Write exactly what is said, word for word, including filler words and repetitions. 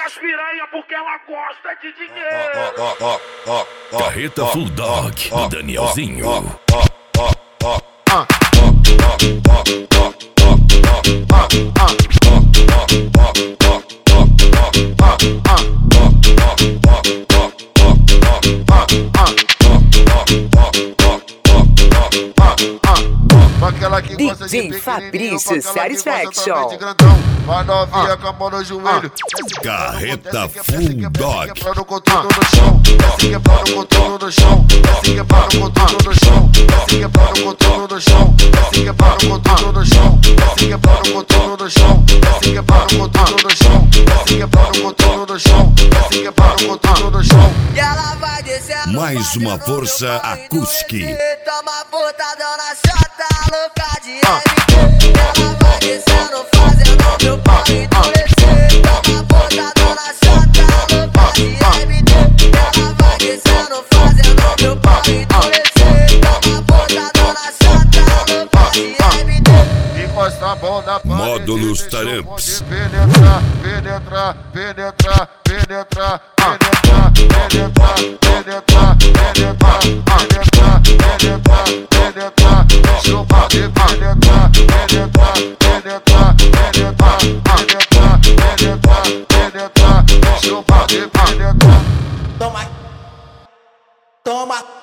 as piranha porque ela gosta de dinheiro. Carreta Full Dog do Danielzinho. D J Fabrício Satisfaction. Vai novinha com a mão no joelho. Carreta Full Dog. Quebrando o contorno no chão. Desce quebrando o contorno no chão. Desce quebrando o contorno no chão. Desce quebrando o contorno no chão. Desce quebrando o contorno no chão. Desce quebrando o contorno no chão. Desce quebrando o contorno no chão. Desce quebrando o contorno no chão. Desce quebrando o contorno no chão. E ela vai descendo. Mais uma força acústica. Toma botadão na chota, louca de M D. Ela vai descendo, fazendo meu pau endurecer. Toma botadão na chota, louca de M D. Ela vai descendo, fazendo meu pau endurecer. Toma botadão na chota, louca de M D. Encosta a mão na parede. Módulos Taramps. Penetra, penetra, penetra, penetra, penetra, penetra, penetra, penetra, penetra, penetra, penetra, deixa eu bater, penetra, penetra, penetra, penetra, penetra, penetra, penetra, deixa eu bater, penetra. Toma, toma.